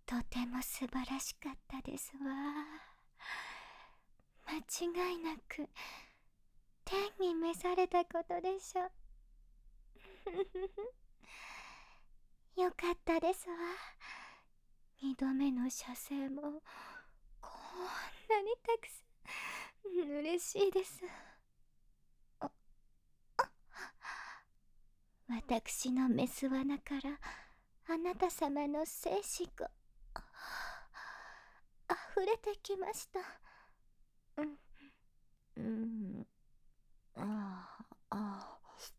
とても素晴らしかったですわ。間違いなく天に召されたことでしょう。よかったですわ。二度目の射精もこんなにたくさん嬉しいです。私のメス罠からあなた様の精子が溢れてきました。うん、ああ、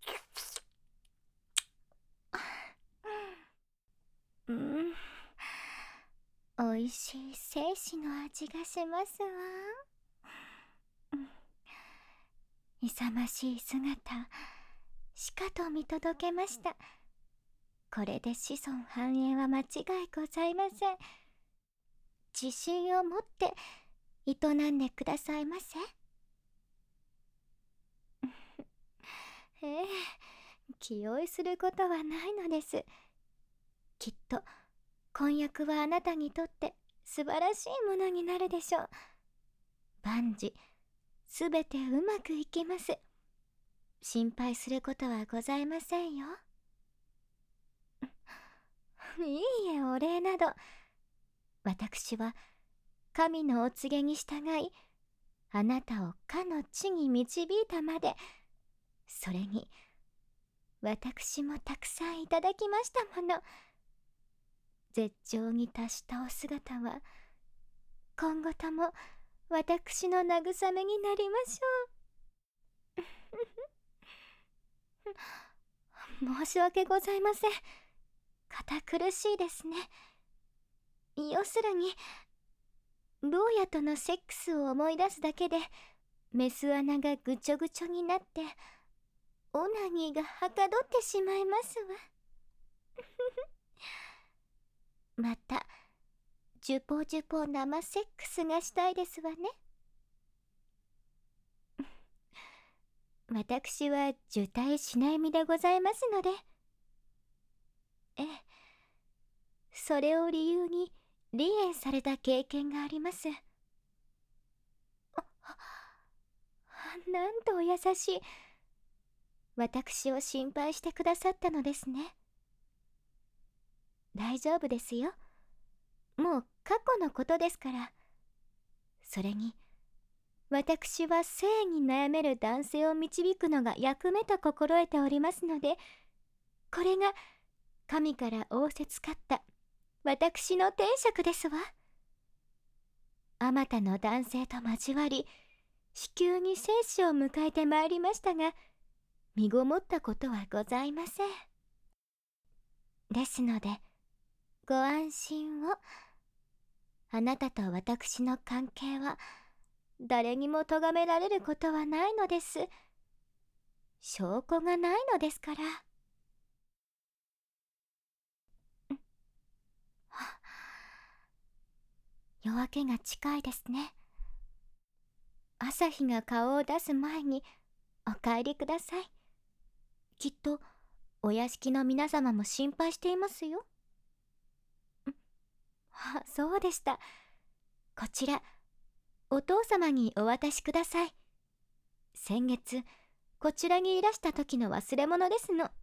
うん、おいしい精子の味がしますわ。勇ましい姿、しかと見届けました。これで子孫繁栄は間違いございません。自信を持って営んでくださいませ。ええ、気負いすることはないのです。きっと婚約はあなたにとって素晴らしいものになるでしょう。万事すべてうまくいきます。心配することはございませんよ。いいえ、お礼など。私は神のお告げに従い、あなたをかの地に導いたまで。それに私もたくさんいただきましたもの。絶頂に達したお姿は今後とも私の慰めになりましょう。申し訳ございません。堅苦しいですね。要するに坊やとのセックスを思い出すだけでメス穴がぐちょぐちょになってオナニーがはかどってしまいますわ。またジュポジュポ生セックスがしたいですわね。私は受胎しない身でございますので。ええ、それを理由に離縁された経験があります。なんとお優しい。私を心配してくださったのですね。大丈夫ですよ。もう過去のことですから。それに私は性に悩める男性を導くのが役目と心得ておりますので、これが神から仰せつかった私の天職ですわ。あまたの男性と交わり、子宮に生死を迎えてまいりましたが、身ごもったことはございません。ですのでご安心を。あなたと私の関係は誰にも咎められることはないのです。証拠がないのですから。夜明けが近いですね。朝日が顔を出す前にお帰りください。きっとお屋敷の皆様も心配していますよ。そうでした。こちらお父様にお渡しください。先月こちらにいらした時の忘れ物ですの。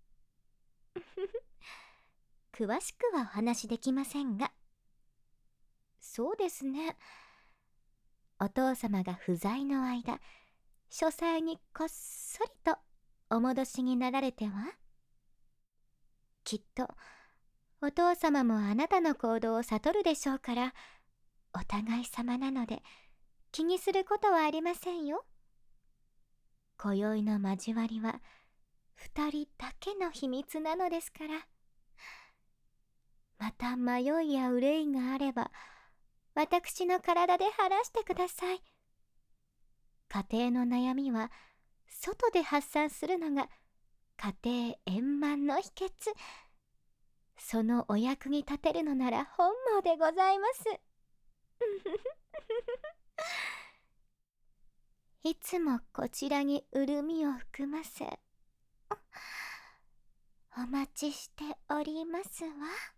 詳しくはお話できませんが。そうですね。お父様が不在の間、書斎にこっそりとお戻しになられては。きっとお父様もあなたの行動を悟るでしょうから、お互い様なので気にすることはありませんよ。今宵の交わりは二人だけの秘密なのですから。また迷いや憂いがあれば私の体で晴らしてください。家庭の悩みは外で発散するのが家庭円満の秘訣。そのお役に立てるのなら本望でございます。いつもこちらに潤みを含ませお待ちしておりますわ。